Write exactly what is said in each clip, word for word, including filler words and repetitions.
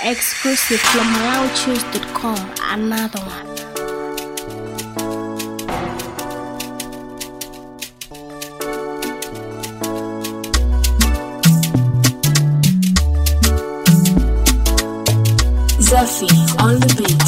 Exclusive from Malawi Choose dot com. Another one. Zephy on the beat.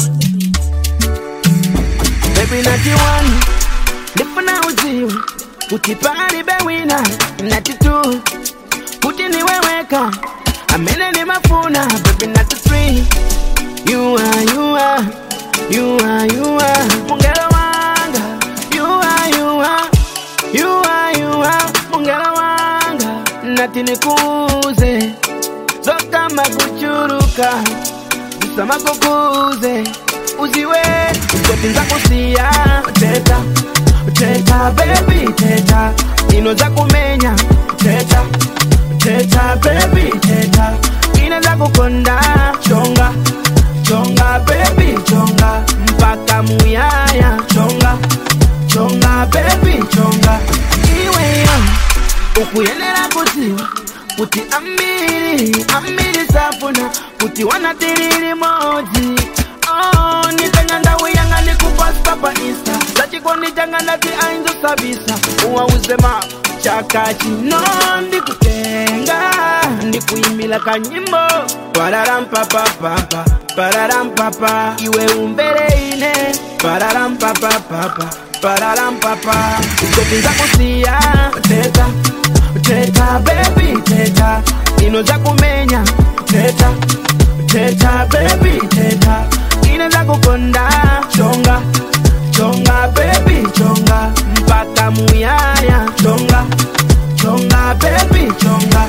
Baby ninety-one, lipo na uziu, utipari bewina, ninety-two, kuti niweweka, amene ni mafuna. Baby ninety-three, you are, you are, you are, you are, mungelo wanga, you are, you are, you are, you are, mungelo wanga, nati nikuze, zoka makuchuruka, sama kukuze, uziwe, zote nza kusia, teta, teta, baby, teta, ino za kumenya, teta, teta, baby, teta, ino za kukonda, chonga, chonga, baby, chonga, mpaka muyaya, chonga, chonga, baby, chonga, iwe ya, ukuyenera kutiwa, kuti amiri, amiri safuna, kuti wanatiriri moji. Oh, nitenganda wiyanga nikupasta pa insta, zachiko nitenganda ti ainzo sabisa, uwa uzema chakachi. No, ndikutenga, ndikuimila kanyimbo, pararam papa papa, pararam papa, iwe umbere ine, pararam papa papa, pararam papa, zote kusia, teta, teta, baby, teta, ino za kumenya, teta, teta, baby, teta, ino za kukonda, chonga, chonga, baby, chonga, mpaka muyaya, chonga, chonga, baby, chonga.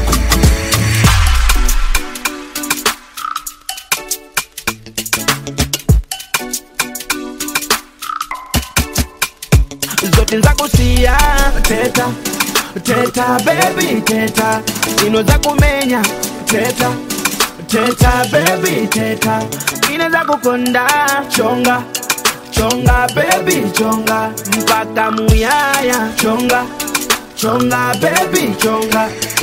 Zote nza kusia, teta, teta, baby, teta, ino za kumenya, teta, teta, baby, teta, ino za kukonda, chonga, chonga, baby, chonga, mpaka muyaya, chonga, chonga, baby, chonga.